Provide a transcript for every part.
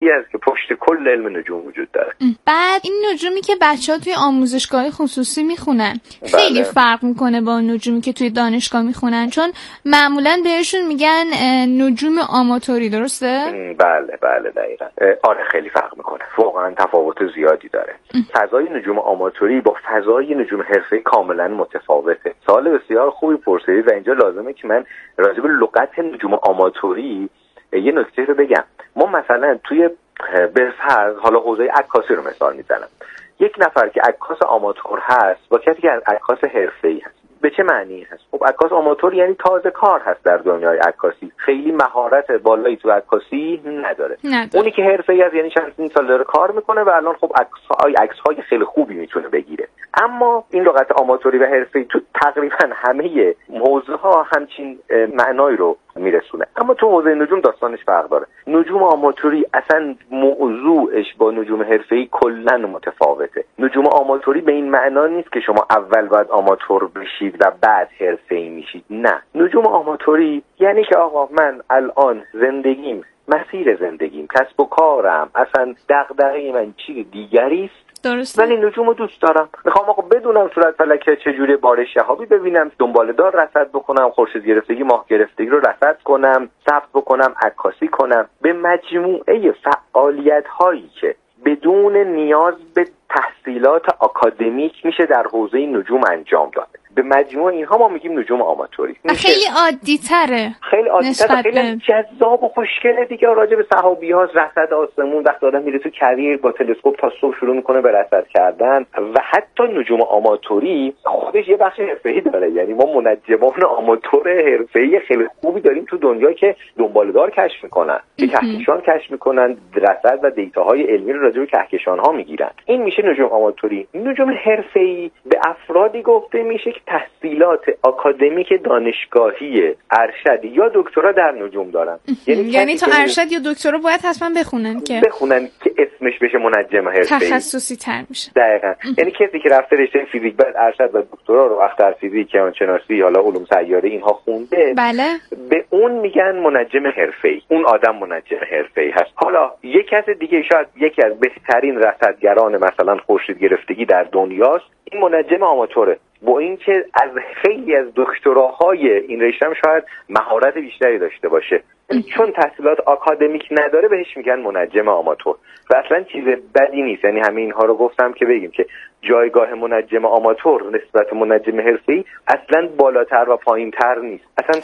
فرعی است که پشت کل علم نجوم وجود داره. بعد این نجومی که بچه‌ها توی آموزشگاه خصوصی میخونن خیلی فرق میکنه با نجومی که توی دانشگاه میخونن، چون معمولا بهشون میگن نجوم آماتوری، درسته؟ بله دقیقاً. آره خیلی فرق میکنه، واقعا تفاوت زیادی داره. فضای نجوم آماتوری با فضای نجوم حرفه‌ای کاملا متفاوته. سوال بسیار خوبی پرسیدید و اینجا لازمه که من راجع به لغت نجوم آماتوری یه نکته رو بگم. ما مثلا توی بالفرض حالا حوزه عکاسی رو مثال میزنم، یک نفر که عکاس آماتور هست با کسی که عکاس حرفه‌ای هست، به چه معنی هست؟ خب عکاس آماتور یعنی تازه کار هست در دنیای عکاسی، خیلی مهارت بالایی تو عکاسی نداره. اونی که حرفه‌ای است یعنی چند سال داره کار میکنه و الان خب عکس‌های خیلی خوبی میتونه بگیره. اما این لغت آماتوری و حرفه‌ای تو تقریبا همه موضوعها همچین معنایی رو میرسونه، اما تو حوزه نجوم داستانش فرق داره. نجوم آماتوری اصلا موضوعش با نجوم حرفه‌ای کلاً متفاوته. نجوم آماتوری به این معنا نیست که شما اول باید آماتور بشید و بعد حرفه‌ای میشید، نه. نجوم آماتوری یعنی که آقا من الان زندگیم، مسیر زندگیم، کسب و کارم، اصلا دغدغه من چیز دیگری است، درسته، ولی نجومو دوست دارم. میخوام آقا بدونم صورت فلک چجوری، بارش شهابی ببینم، دنباله‌دار رصد بکنم، خورشید گرفتگی، ماه گرفتگی رو رصد کنم، ثبت بکنم، عکاسی کنم. به مجموعه فعالیت‌هایی که بدون نیاز به تحصیلات آکادمیک میشه در حوزه نجوم انجام داد، به مجموع اینها ما میگیم نجوم آماتوری. خیلی عادی‌تره، خیلی عادی‌تره، خیلی جذاب و خوشگله دیگه. راجع به صحابی‌ها رصد آسمون، وقتی آدم میره تو کویر با تلسکوپ تا صبح شروع میکنه به رصد کردن. و حتی نجوم آماتوری خودش یه بخش حرفه‌ای داره، یعنی ما منجمان آماتور حرفه‌ای خیلی خوبی داریم تو دنیا که دنباله‌دار کشف میکنن، که کهکشان کشف میکنن، رصد و دیتاهای علمی رو راجع به کهکشان‌ها میگیرن. این میشه نجوم آماتوری. نجوم حرفه‌ای به افرادی گفته میشه که تحصیلات آکادمیک دانشگاهی، ارشدی یا دکترا در نجوم دارن. یعنی تا ارشد یا دکترا باید حتما بخونن که اسمش بشه منجم حرفه‌ای، تخصصی تر میشه. دقیقاً. یعنی کسی که رفته رشته فیزیک بعد ارشد و دکترا رو اختر فیزیک، کیهانشناسی، حالا علوم سیاره اینها خونده، بله، به اون میگن منجم حرفه‌ای. اون آدم منجم حرفه‌ای هست. حالا یک کس دیگه شاید یکی از بهترین رصدگران مثلا خورشید گرفتگی در دنیاست، این منجم آماتوره، با اینکه از خیلی از دکتراهای این رشته هم شاید مهارت بیشتری داشته باشه، چون تحصیلات آکادمیک نداره بهش میگن منجم آماتور. و اصلا چیز بدی نیست. یعنی همه اینها رو گفتم که بگیم که جایگاه منجم آماتور نسبت منجم حرفه‌ای اصلا بالاتر و پایینتر نیست، اصلا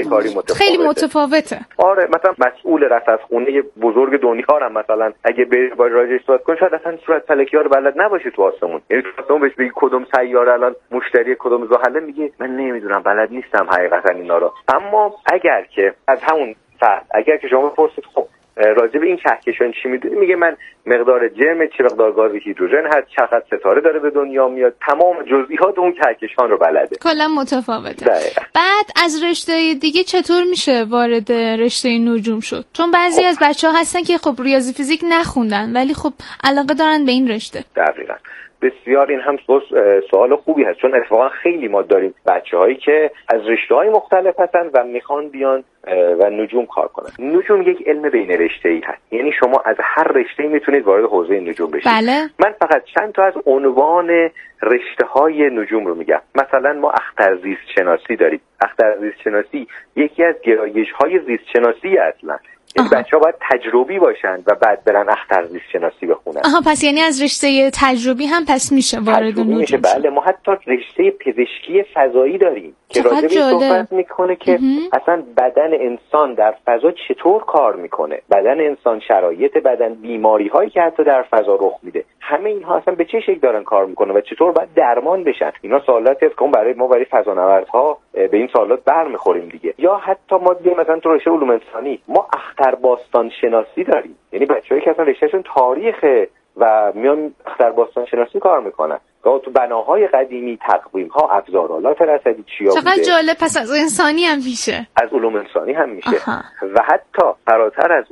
خیلی متفاوته. آره، مثلا مسئول رصدخونه بزرگ دنیا هم مثلا اگه با راجعش صحبت کنه شاید اصلا صورت فلکی‌ها رو بلد نباشه تو آسمون. یعنی تو آسمون بهش بگی کدوم سیاره الان مشتری کدوم زحله، میگه من نمیدونم، بلد نیستم حقیقتا اینا رو. اما اگر که از همون فرد، اگر که شما بپرسید خب راجع به این کهکشان چی میدونی، میگه من مقدار جرم، چه مقدار گاز هیدروژن هست، چقدر ستاره داره به دنیا میاد، تمام جزئیات اون کهکشان رو بلده. کلا متفاوته. بعد از رشته دیگه چطور میشه وارد رشته نجوم شد؟ چون بعضی از بچه‌ها هستن که خب ریاضی فیزیک نخوندن ولی خب علاقه دارن به این رشته. دقیقاً. بسیار این هم سوال خوبی هست، چون اتفاقا خیلی ما داریم بچه‌هایی که از رشته‌های مختلف هستن و میخوان بیان و نجوم کار کنن. نجوم یک علم بین رشته‌ای هست، یعنی شما از هر رشته‌ای میتونید وارد حوزه نجوم بشید. بله. من فقط چند تا از عنوان رشته‌های نجوم رو میگم. مثلا ما اخترزیست شناسی داریم. اخترزیست شناسی یکی از گرایش‌های زیست شناسی اصلا. یعنی بچه‌ها باید تجربی باشن و بعد برن اخترزیست شناسی بخونن. پس یعنی از رشته تجربی هم پس میشه وارد نجوم. بله، ما حتی رشته پزشکی فضایی داریم که راجع به صحبت میکنه که اصلا بدن انسان در فضا چطور کار میکنه، بدن انسان، شرایط بدن، بیماری هایی که حتی در فضا رخ میده، همه اینها اصلا به چه شکل دارن کار میکنه و چطور باید درمان بشن. اینا سوالاتی است که برای فضانوردها به این سوالات برمیخوریم دیگه. یا حتی ما مثلا تو رشته علوم انسانی ما اخترباستان شناسی داریم، یعنی بچه‌ای که اصلا رشتهشون تاریخه و میان اخترباستان شناسی کار میکنن، تو بناهای قدیمی، تقویم‌ها، ابزارالات رصدی چیا بوده. چقدر جالب. پس از انسانی هم میشه، از علوم انسانی هم میشه. و حتی فراتر از اون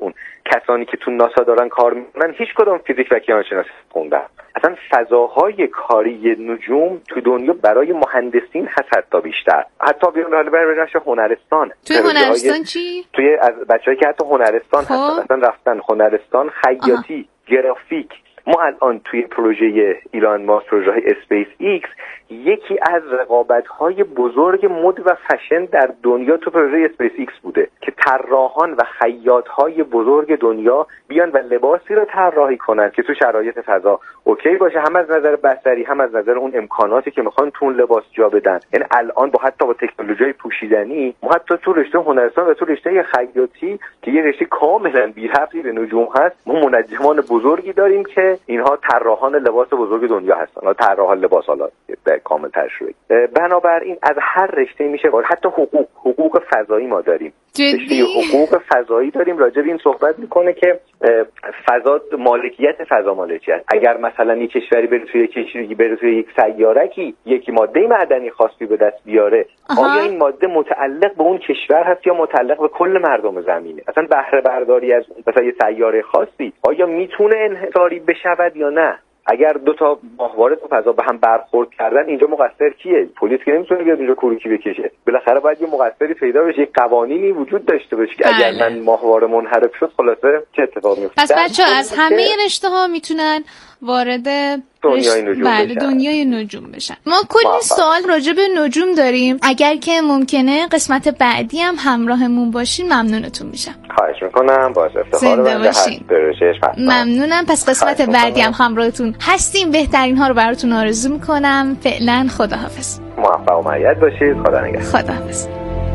کسانی که تو ناسا دارن کار میکنن هیچ کدوم فیزیک و کیهانشناسی خوندن. اصلا فضاهای کاری نجوم تو دنیا برای مهندسین هست حتی بیشتر. حتی بیان حالا برای هنرستان. توی هنرستان چی؟ توی از بچه‌ای که حتی هنرستان هستن، اصلا رفتن هنرستان، خیاطی، گرافیک. ما الان توی پروژه ایلان ماسک، پروژه اسپیس ایکس، یکی از رقابت‌های بزرگ مد و فشن در دنیا تو پروژه اسپیس ایکس بوده که طراحان و خیاط‌های بزرگ دنیا بیان و لباسی رو طراحی کنن که تو شرایط فضا اوکی باشه، هم از نظر بصری هم از نظر اون امکاناتی که میخوان تو اون لباس جا بدن. یعنی الان حتی با تکنولوژی پوشیدنی، ما حتی تو رشته هنرستان و تو رشته خیاطی که یه رشته کاملا بی‌ربطی به نجوم هست، ما منجمان بزرگی داریم که اینها طراحان لباس بزرگ دنیا هستن. طراحان لباس حالا کامل تشریح. بنابراین از هر رشته میشه، حتی حقوق فضایی ما داریم. رشته حقوق فضایی داریم راجع به این صحبت میکنه که فضا مالکیت اگر مثلا یک کشوری بره توی یک سیاره‌ای یک ماده معدنی خاصی به دست بیاره، آیا این ماده متعلق به اون کشور هست یا متعلق به کل مردم زمینه؟ اصلا بهره برداری از مثلا یه سیاره خاصی آیا میتونه انحصاری بشود یا نه؟ اگر دو تا ماهواره تو فضا به هم برخورد کردن، اینجا مقصر کیه؟ پلیس که نمیتونه بیاد اونجا کوروکی بکشه. بالاخره باید یه مقصری پیدا بشه، یه قوانینی وجود داشته باشه که اگر من ماهواره منحرف شد خلاصه چه اتفاقی میفته. پس بچه‌ها از همه رشته‌ها میتونن وارد دنیای نجوم بشن. ما کلی سوال راجع به نجوم داریم. اگر که ممکنه قسمت بعدی هم همراهمون باشین ممنونتون میشم. خواهش میکنم، باز افتخار منه. ممنونم. پس قسمت بعدی هم همراهتون هستیم. بهترین ها رو براتون آرزو میکنم. فعلا خداحافظ. موفق و معید باشید. خدا نگهدار. خداحافظ.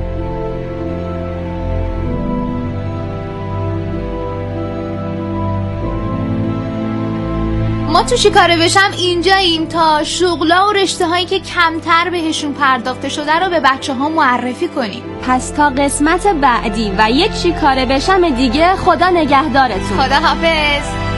ما تو چیکاره بشم اینجاییم تا شغلا و رشته هایی که کمتر بهشون پرداخته شده رو به بچه ها معرفی کنیم. پس تا قسمت بعدی و یک چیکاره بشم دیگه، خدا نگهدارتون. خدا حافظ.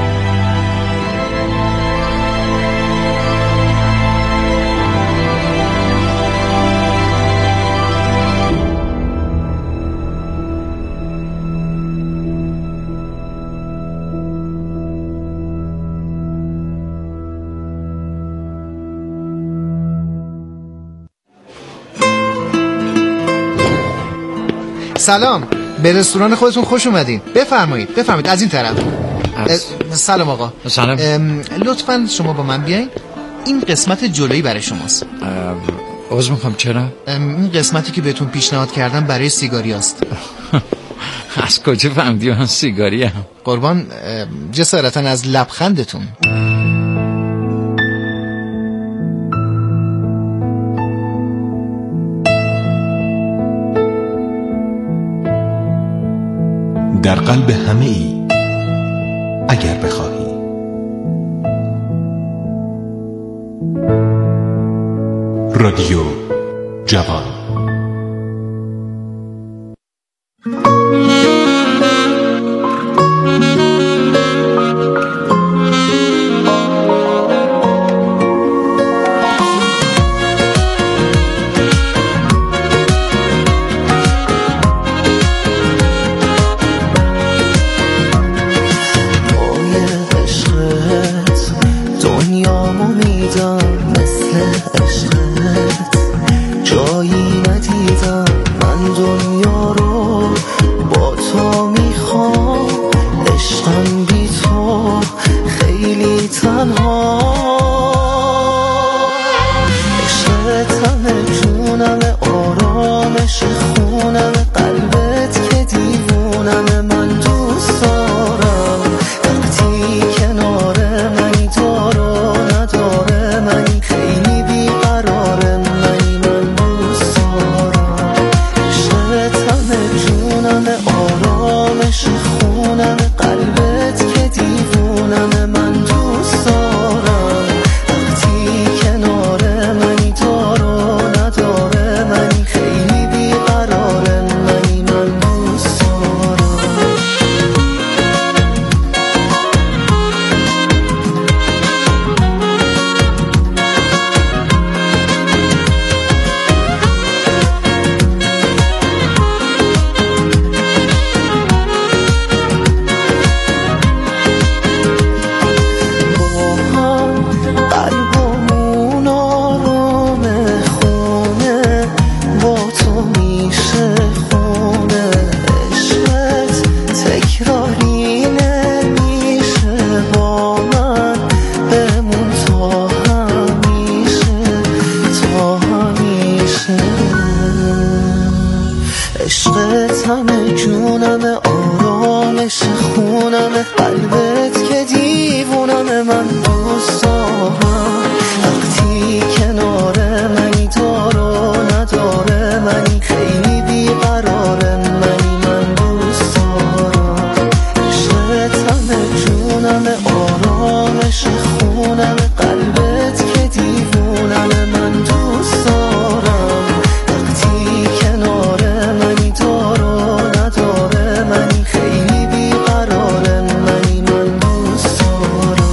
سلام، به رستوران خودتون خوش اومدین. بفرمایید از این طرف. سلام آقا. سلام. لطفاً شما با من بیاین. این قسمت جلویی برای شماست. عذر میخوام. چرا؟ این قسمتی که بهتون پیشنهاد کردم برای سیگاری است. از کجا فهمیدی من سیگاری هم؟ قربان جسارتاً از لبخندتون. در قلب همه ای اگر بخواهی. رادیو جوان. مثل عشقت جایی با من بمون تا همیشه، تا همیشه. عشقت همه جونمه، آرامش خونمه، قلبت که دیوونمه. من دوست دارم وقتی کنار منی، دارو نداره منی، خیلی بیقراره منی. من دوست دارم عشقت همه جونمه، آرامش خونمه، قلبت که دیوونمه. من دوست دارم وقتی کنار منی، دارو نداره منی، خیلی بیقراره منی. من دوست دارم.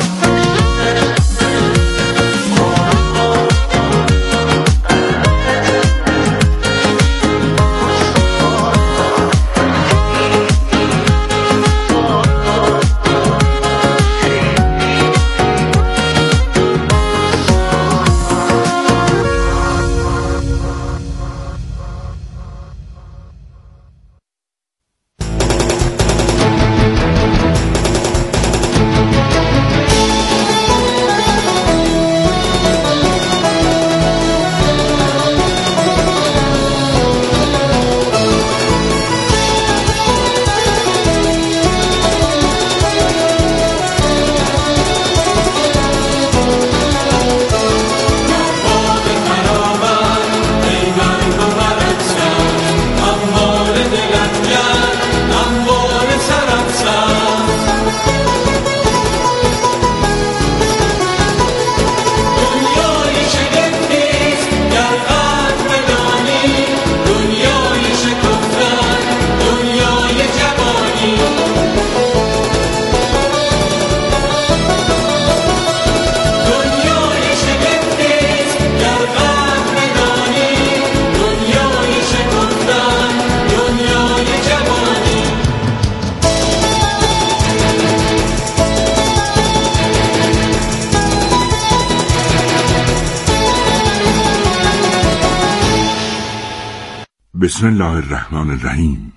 بسم الله الرحمن الرحیم.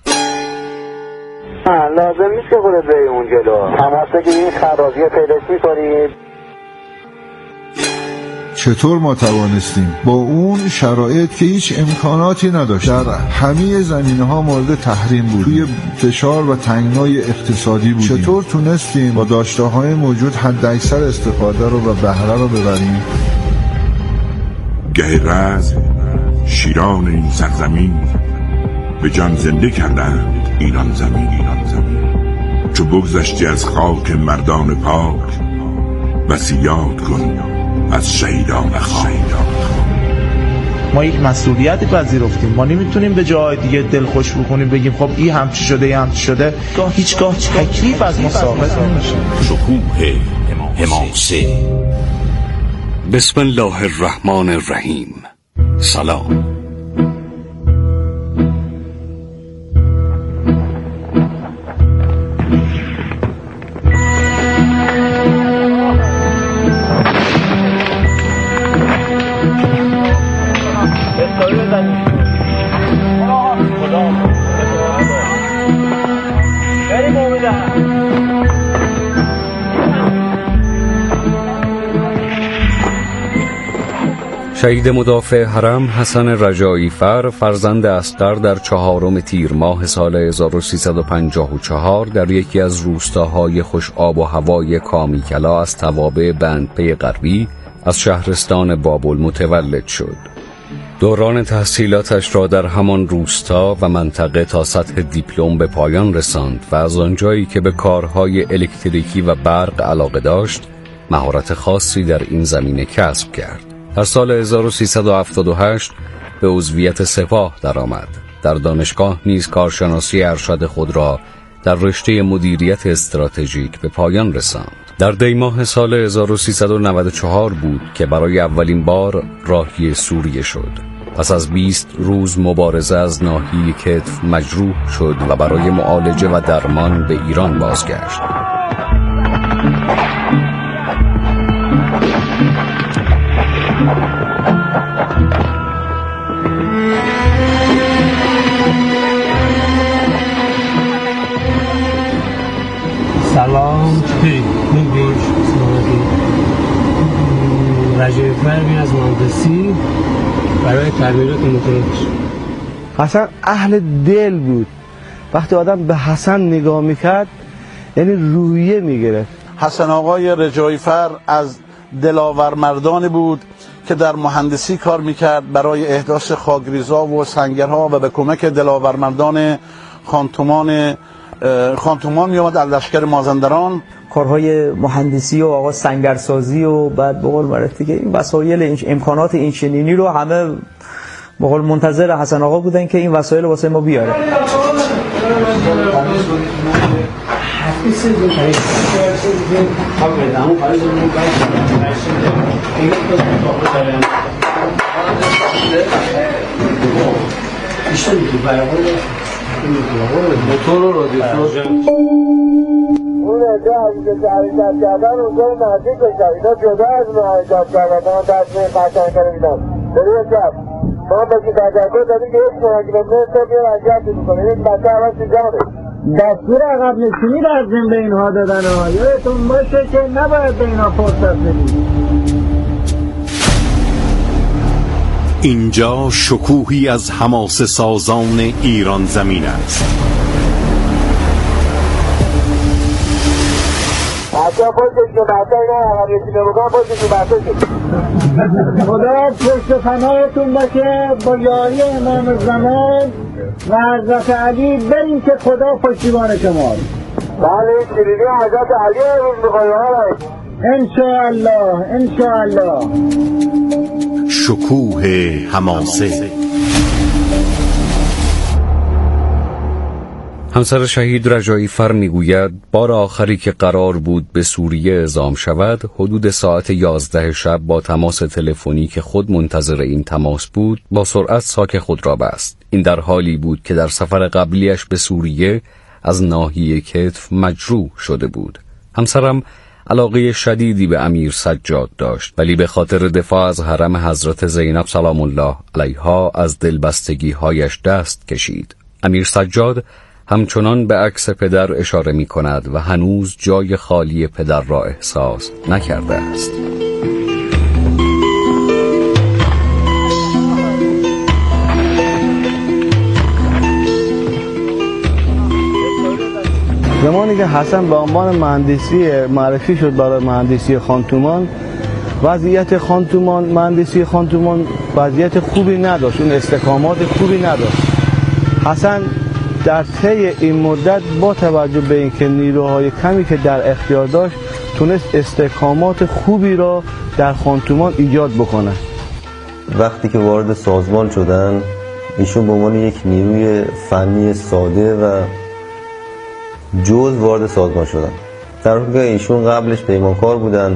لازم نیست که خودت بری اون جلو، تماس بگیرید، خرابی پیداش می‌کنید. چطور ما توانستیم با اون شرایط که هیچ امکاناتی نداشت در همه زمینه‌ها مورد تحریم بود، توی فشار و تنگنای اقتصادی بودیم، چطور تونستیم با داشته‌های موجود حداکثر استفاده رو و بهره رو ببریم؟ گه رز شیران این سرزمین به جان زنده کردند ایران زمین. چو بگذشتی از خاک مردان پاک، وصیت کن از شهیدان خاک. ما یک مسئولیتی پذیرفتیم، ما نمیتونیم به جای دیگه دل خوش بکنیم بگیم خب این همچی شده این همچی شده. هیچگاه تکلیف از ما ساقط نمیشه. شکوه حماسه. بسم الله الرحمن الرحیم. سلام. شهید مدافع حرم حسن رجایی فر فرزند اصغر در 4 تیر ماه سال 1354 در یکی از روستاهای خوش آب و هوای کامیکلا از توابع بندپی غربی از شهرستان بابل متولد شد. دوران تحصیلاتش را در همان روستا و منطقه تا سطح دیپلم به پایان رساند و از آنجایی که به کارهای الکتریکی و برق علاقه داشت، مهارت خاصی در این زمینه کسب کرد. در سال 1378 به عضویت سپاه درآمد. در دانشگاه نیز کارشناسی ارشد خود را در رشته مدیریت استراتژیک به پایان رساند. در دیماه سال 1394 بود که برای اولین بار راهی سوریه شد. پس از 20 روز مبارزه از ناحیه کتف مجروح شد و برای معالجه و درمان به ایران بازگشت. سلام، رجایی فرمی از مهندسی برای تعمیرات موتور. حسن اهل دل بود. وقتی آدم به حسن نگاه میکرد یعنی روحیه میگرفت. حسن آقای رجایی فر از دلاور مردانی بود که در مهندسی کار میکرد برای احداث خاکریزا و سنگرها و به کمک دلاور مردان خانتومان میامد از لشکر مازندران. کارهای مهندسی و آقا سنگرسازی و بعد به قول معروف که این وسایل امکانات این چنینی رو همه به قول منتظر حسن آقا بودن که این وسایل واسه ما بیاره. اون اینجا حرکت کردن اونجا نزدیک بشن، اینا جدا از اون حرکت کردن من تصمیم قشنگ کردم بروی جب ما بکی تجربه دادیم که یک کیلومتر تا بیان حرکت میکنه. یک بچه اول تو جانه دستور عقب نشینی لازم به اینها دادن ها. یادتون باشه که نباید به اینها فرصت بدید. اینجا شکوهی از حماسه سازان ایران زمین است. بچه ها پشتش که بچه اینا عقب نشینی بکن پشتش که بچه خدا پشت پناهتون باشه با یاری امام زمان و حضرت علی. بریم که خدا پشتیبان شما. بله شیرینی حضرت علی امروز میخوایم ها. انشاءالله انشاءالله. شکوه حماسه. همسر شهید رجایی فر میگوید بار آخری که قرار بود به سوریه اعزام شود حدود ساعت 11 شب با تماس تلفنی که خود منتظر این تماس بود با سرعت ساک خود را بست. این در حالی بود که در سفر قبلیش به سوریه از ناحیه کتف مجروح شده بود. همسرم علاقه شدیدی به امیر سجاد داشت ولی به خاطر دفاع از حرم حضرت زینب سلام الله علیها از دلبستگی‌هایش دست کشید. امیر سجاد همچنان به عکس پدر اشاره می کند و هنوز جای خالی پدر را احساس نکرده است. زمانی که حسن به عنوان مهندسی معرفی شد برای مهندسی خانتومان، وضعیت خانتومان مهندسی خانتومان وضعیت خوبی نداشت، اون استحکامات خوبی نداشت. حسن در طی این مدت با توجه به اینکه نیروهای کمی که در اختیار داشت تونست استحکامات خوبی را در خانتومان ایجاد بکنه. وقتی که وارد سازمان شدن ایشون به عنوان یک نیروی فنی ساده و جز وارد سازمان شدن، در حالی که ایشون قبلش پیمانکار بودن.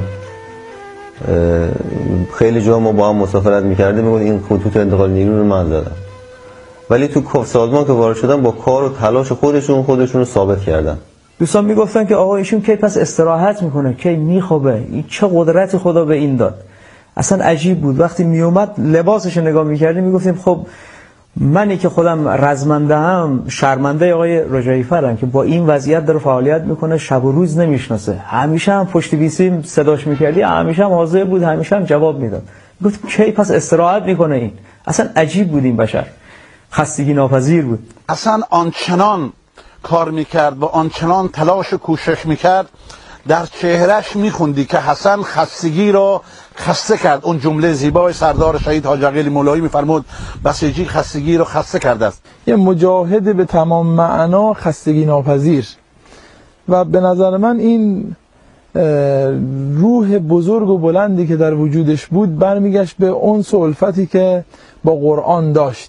خیلی جا ما با هم مسافرت میکردیم میگن این خطوط انتقال نیرو رو من زدم، ولی تو سازمان که وارد شدن با کار و تلاش خودشون رو ثابت کردن. دوستان میگفتن که آقا ایشون کی پس استراحت میکنه، کی میخوابه، این چه قدرتی خدا به این داد. اصلا عجیب بود. وقتی میومد لباسش نگاه میکردیم میگفتیم خب منی که خودم رزمنده هم شرمنده آقای رجایی فرم که با این وضعیت داره فعالیت میکنه، شب و روز نمیشناسه. همیشه هم پشت ویسیم صداش میکردی، همیشه هم حاضر بود، همیشه هم جواب میداد. گفتم کی پس استراحت میکنه این. اصلا عجیب بود این بشر، خستگی ناپذیر بود. اصلا آنچنان کار میکرد و آنچنان تلاش و کوشش میکرد در چهرهش میخوندی که حسن خستگی را خسته کرد. اون جمله زیبای سردار شهید حاج عقیل مولایی میفرمود بسیجی خستگی را خسته کرده است. یه مجاهد به تمام معنا خستگی ناپذیر و به نظر من این روح بزرگ و بلندی که در وجودش بود برمیگشت به انس و الفتی که با قرآن داشت.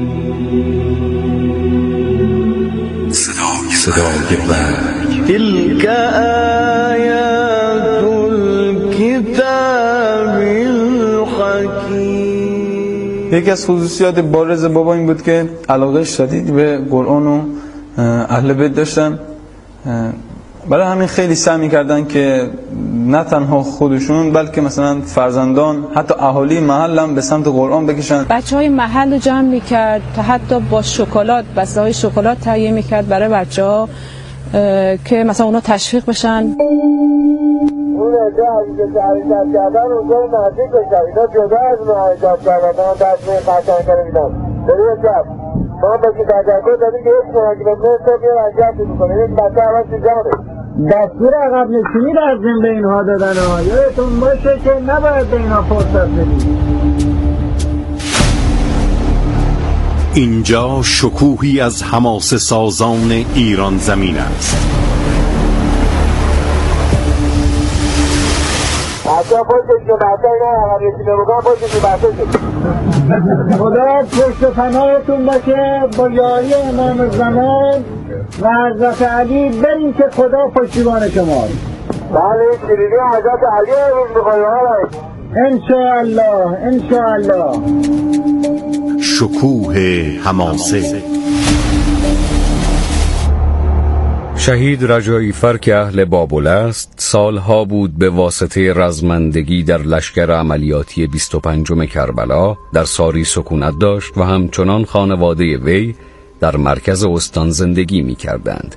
صدای برگ تلك آیات الکتاب الحکیم. یکی از خصوصیات بارز بابا این بود که علاقه شدید به قرآن و اهل بیت داشتن. برای همین خیلی سعی می‌کردن که نه تنها خودشون بلکه مثلا فرزندان حتی اهالی محل هم به سمت قرآن بکشن. بچه‌های محل رو جمع می‌کرد تا حتی با شکلات، بسته‌های شکلات تهیه می‌کرد برای بچه‌ها که مثلا اونا تشویق بشن. اون عده که حرکت کردن اونجا نزدیک بشن، اینا جدا از اون حرکت کردن تصمیم قشنگ میدن. برای شب ما باشی تذکر دادیم که یک کنه که به تو بیا حرکت میکنه، یک بچه اول تو جانه دستور عقب نشینی در ضمن به اینها دادن ها. یادتون باشه که نباید به اینها فرصت بدید. اینجا شکوهی از حماسه سازان ایران زمین است. خدا پشت پناهتون باشه با یاری امام زمان و حضرت علی. بریم که خدا پشتیبان شماست. بله شیرینی حضرت علی رو میخوایم انشاءالله انشاءالله. شکوه حماسه. شهید رجایی فر که اهل بابل است، سالها بود به واسطه رزمندگی در لشکر عملیاتی 25 کربلا در ساری سکونت داشت و همچنان خانواده وی در مرکز استان زندگی می کردند.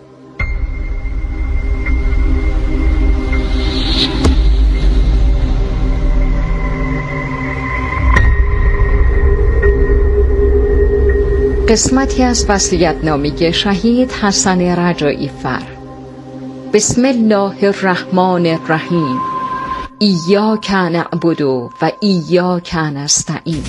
قسمتی از وصیت‌نامه شهید حسن رجایی فر. بسم الله الرحمن الرحیم. ایاک نعبد و ایاک نستعین.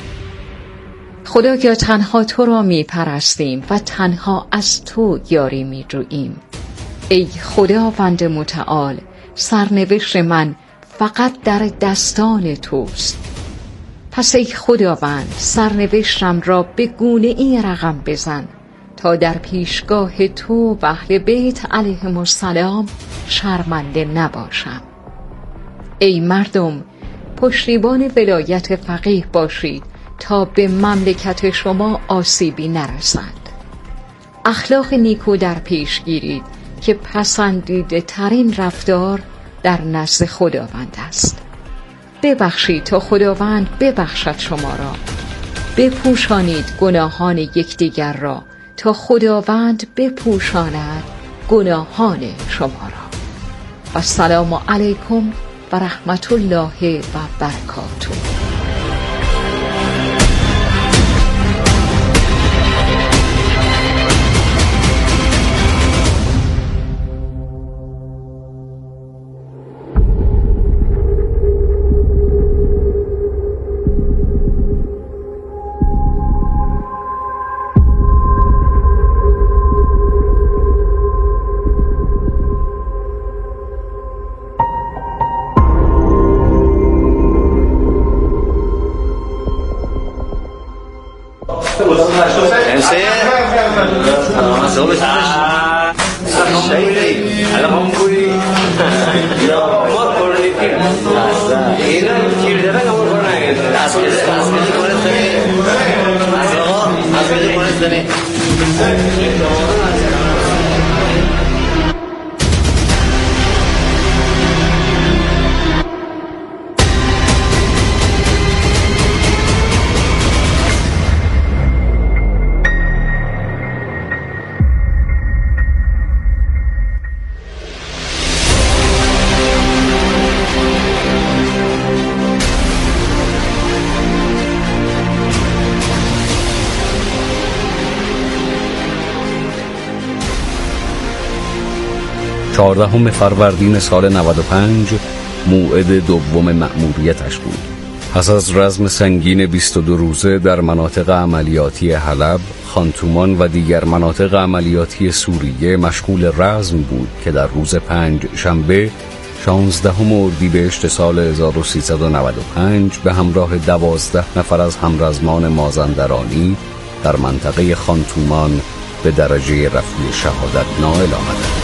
خدایا تنها تو را می پرستیم و تنها از تو یاری می جوییم. ای خداوند متعال، سرنوشت من فقط در دستان توست. پس ای خداوند سرنوشتم را به گونه این رقم بزن تا در پیشگاه تو و اهل بیت علیهم السلام شرمنده نباشم. ای مردم پشتیبان ولایت فقیه باشید تا به مملکت شما آسیبی نرسد. اخلاق نیکو در پیش گیرید که پسندیده ترین رفتار در نزد خداوند است. ببخشید تا خداوند ببخشد شما را. بپوشانید گناهان یکدیگر را تا خداوند بپوشاند گناهان شما را. و السلام علیکم و رحمت الله و برکاته. 14 فروردین سال 95 موعد دوم مأموریتش بود. پس از رزم سنگین 22 روزه در مناطق عملیاتی حلب، خانتومان و دیگر مناطق عملیاتی سوریه مشغول رزم بود که در روز 5 شنبه 16 اردیبهشت سال 1395 به همراه 12 نفر از همرزمان مازندرانی در منطقه خانتومان به درجه رفیع شهادت نائل آمدند.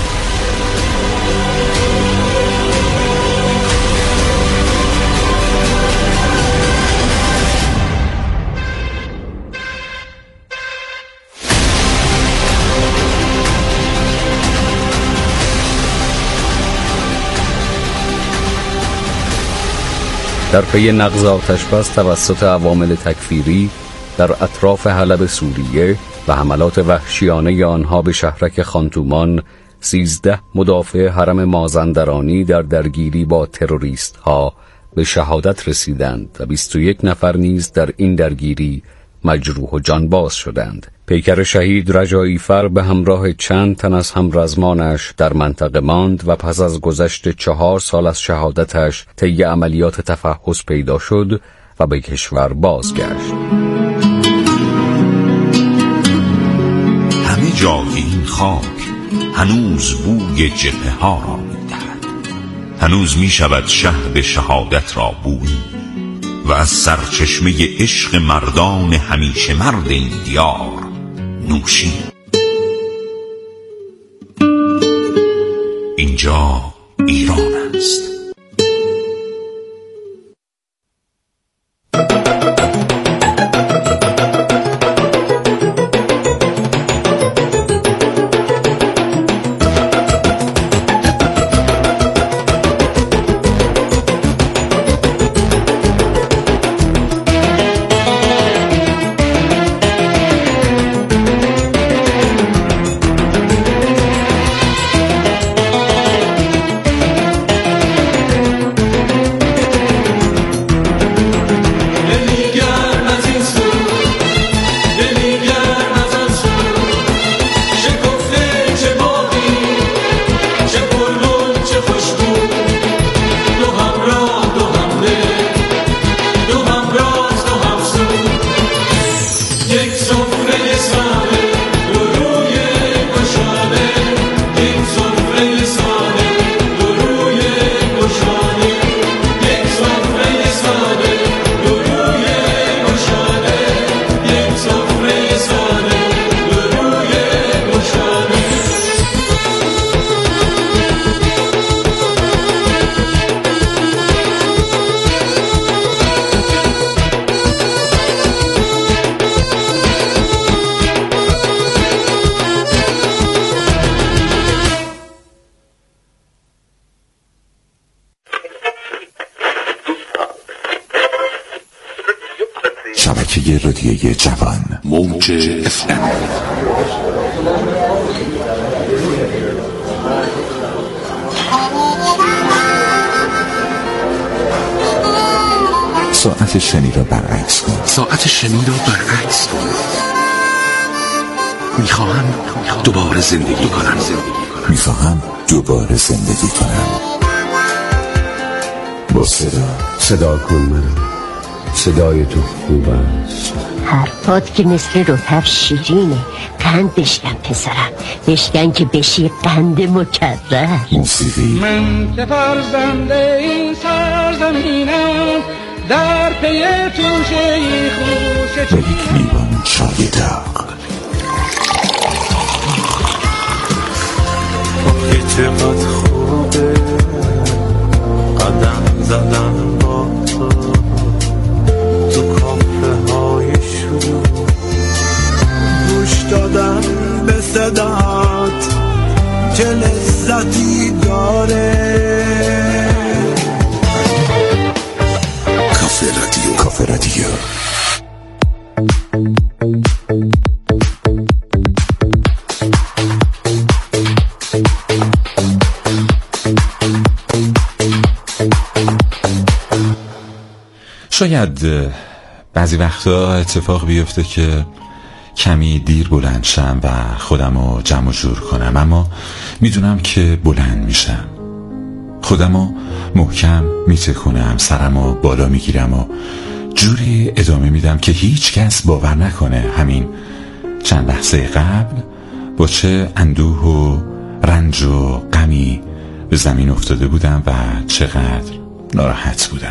در پی نقض آتش‌بس توسط عوامل تکفیری در اطراف حلب سوریه و حملات وحشیانه آنها به شهرک خانتومان 13 مدافع حرم مازندرانی در درگیری با تروریست ها به شهادت رسیدند و 21 نفر نیز در این درگیری مجروح و جانباز شدند. پیکر شهید رجایی فر به همراه چند تن از همرزمانش در منطقه ماند و پس از گذشت 4 سال از شهادتش طی عملیات تفحص پیدا شد و به کشور بازگشت. همه جای این خاک هنوز بوی جبهه ها را می‌دهد. هنوز می‌شود شهد شهادت را بویی و از سرچشمه عشق مردان همیشه مرد این دیار نوشی. اینجا ایران است. شبکه رادیویی جوان موج FM. ساعت شنی را برعکس کن. ساعت شنی را برعکس کن. میخواهم دوباره زندگی کنم. میخواهم دوباره زندگی کنم. با صدا کن منو. صدای تو خوب است. حرفات که مثل رطب شیرینه. قند بشکن پسرم، بشکن که بشی قند مکرر. موسیقی من که فرزنده این سرزمینم، در پی توشه خوش ملیک میوان چای داغ. که چقدر خوبه قدم زدم با تو کافه های شروع، گوش دادم به صدات چه لذتی داره. کافه رادیو. کافه رادیو. شاید بعضی وقتا اتفاق بیفته که کمی دیر بلند شم و خودمو جمع و جور کنم، اما میدونم که بلند میشم. خودمو محکم میتکونم، سرمو بالا میگیرم و جوری ادامه میدم که هیچ کس باور نکنه همین چند لحظه قبل با چه اندوه و رنج و غمی به زمین افتاده بودم و چقدر ناراحت بودم.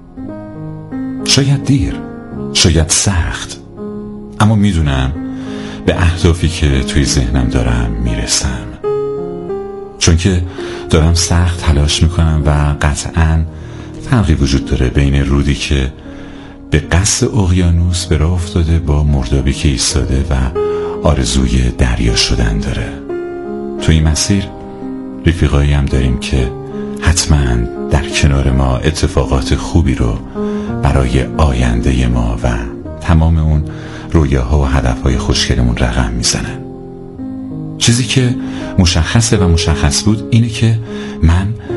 شاید دیر، شاید سخت، اما میدونم به اهدافی که توی ذهنم دارم میرسم، چون که دارم سخت تلاش میکنم و قطعاً فرقی وجود داره بین رودی که به قصد اقیانوس به راه افتاده با مردابی که ایستاده و آرزوی دریا شدن داره. توی این مسیر رفیقایی هم داریم که حتما در کنار ما اتفاقات خوبی رو برای آینده ما و تمام اون رویاها و هدفهای خوشگلمون رقم میزنن. چیزی که مشخصه و مشخص بود اینه که من